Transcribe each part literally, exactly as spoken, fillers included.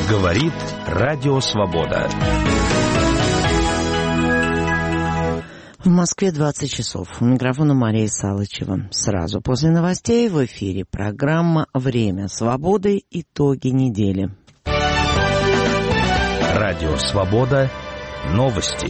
Говорит Радио Свобода. В Москве двадцать часов. У микрофона Мария Салычева. Сразу после новостей в эфире программа «Время свободы. Итоги недели». Радио Свобода. Новости.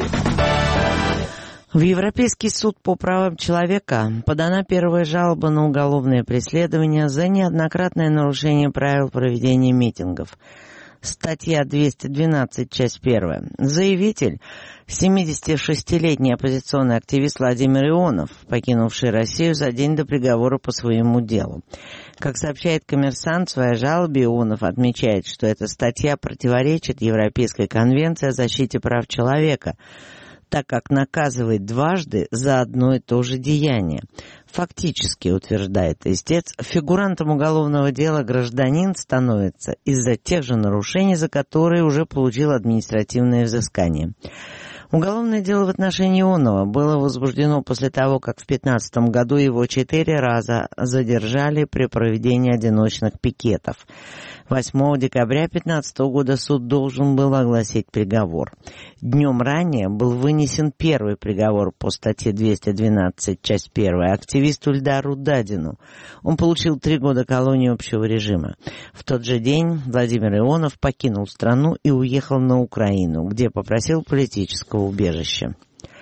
В Европейский суд по правам человека подана первая жалоба на уголовное преследование за неоднократное нарушение правил проведения митингов. Статья двести двенадцать, часть первая. Заявитель, семидесятишестилетний оппозиционный активист Владимир Ионов, покинувший Россию за день до приговора по своему делу. Как сообщает «Коммерсант», в своей жалобе Ионов отмечает, что эта статья противоречит Европейской конвенции о защите прав человека, так как наказывает дважды за одно и то же деяние. Фактически, утверждает истец, фигурантом уголовного дела гражданин становится из-за тех же нарушений, за которые уже получил административное взыскание. Уголовное дело в отношении Ионова было возбуждено после того, как в две тысячи пятнадцатом году его четыре раза задержали при проведении одиночных пикетов. восьмого декабря две тысячи пятнадцатого года суд должен был огласить приговор. Днем ранее был вынесен первый приговор по статье двести двенадцать, часть первая, активисту Ильдару Дадину. Он получил три года колонии общего режима. В тот же день Владимир Ионов покинул страну и уехал на Украину, где попросил политического убежища.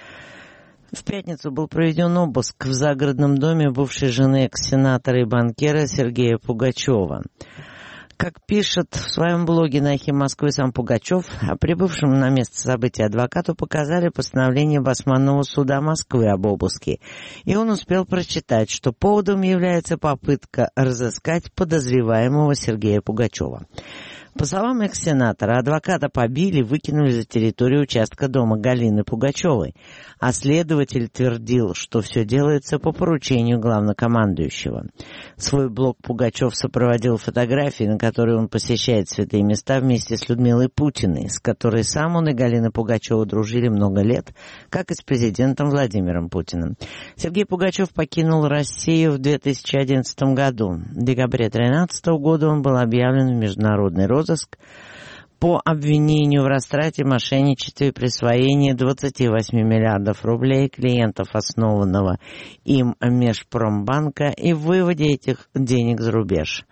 В пятницу был проведен обыск в загородном доме бывшей жены экс-сенатора и банкира Сергея Пугачева. Как пишет в своем блоге на «Эхе Москвы» сам Пугачев, а прибывшему на место события адвокату показали постановление Басманного суда Москвы об обыске, и он успел прочитать, что поводом является попытка разыскать подозреваемого Сергея Пугачева. По словам экс-сенатора, адвоката побили и выкинули за территорию участка дома Галины Пугачевой, а следователь твердил, что все делается по поручению главнокомандующего. Свой блог Пугачев сопроводил фотографии, на которые он посещает святые места вместе с Людмилой Путиной, с которой сам он и Галина Пугачева дружили много лет, как и с президентом Владимиром Путиным. Сергей Пугачев покинул Россию в две тысячи одиннадцатом году. В декабре две тысячи тринадцатого года он был объявлен в международный розыск по обвинению в растрате, мошенничестве и присвоении двадцати восьми миллиардов рублей клиентов основанного им Межпромбанка и выводе этих денег за рубеж.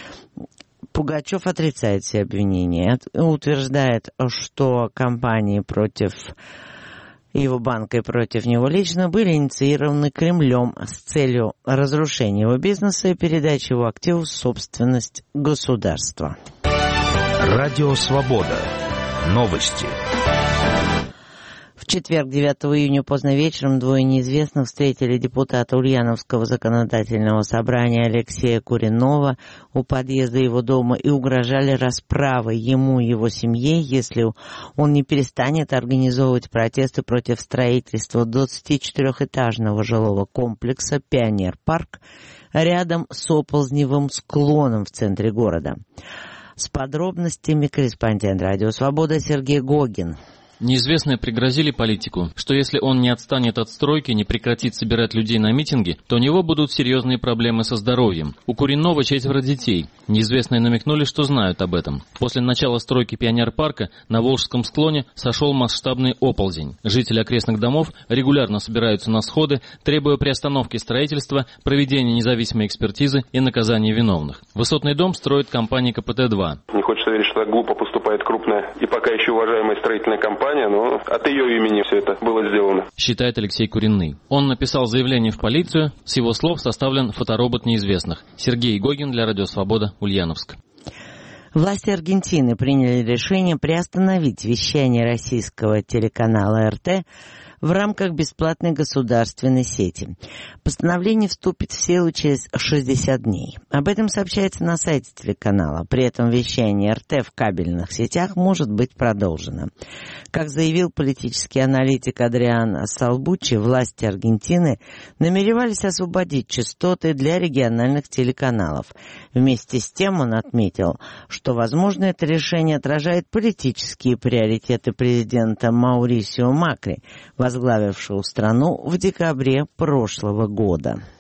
Пугачев отрицает все обвинения, утверждает, что кампании против его банка и против него лично были инициированы Кремлем с целью разрушения его бизнеса и передачи его активов в собственность государства. Радио Свобода. Новости. В четверг, девятого июня, поздно вечером, двое неизвестных встретили депутата Ульяновского законодательного собрания Алексея Куренова у подъезда его дома и угрожали расправой ему и его семье, если он не перестанет организовывать протесты против строительства двадцатичетырехэтажного жилого комплекса «Пионер-парк» рядом с оползневым склоном в центре города. С подробностями корреспондент «Радио Свобода» Сергей Гогин. Неизвестные пригрозили политику, что если он не отстанет от стройки, не прекратит собирать людей на митинги, то у него будут серьезные проблемы со здоровьем. У Куренова четверо детей. Неизвестные намекнули, что знают об этом. После начала стройки Пионер-парка на Волжском склоне сошел масштабный оползень. Жители окрестных домов регулярно собираются на сходы, требуя приостановки строительства, проведения независимой экспертизы и наказания виновных. Высотный дом строит компания ка пэ тэ два. Не хочется верить, что так глупо поступает крупная и пока еще уважаемая строительная компания, но от ее имени все это было сделано, считает Алексей Куренный. Он написал заявление в полицию, с его слов составлен фоторобот неизвестных. Сергей Гогин для Радио Свобода, Ульяновск. Власти Аргентины приняли решение приостановить вещание российского телеканала эр тэ в рамках бесплатной государственной сети. Постановление вступит в силу через шестьдесят дней. Об этом сообщается на сайте телеканала. При этом вещание эр тэ в кабельных сетях может быть продолжено. Как заявил политический аналитик Адриан Салбуччи, власти Аргентины намеревались освободить частоты для региональных телеканалов. Вместе с тем он отметил, что, возможно, это решение отражает политические приоритеты президента Маурисио Макри, возглавившего страну в декабре прошлого года.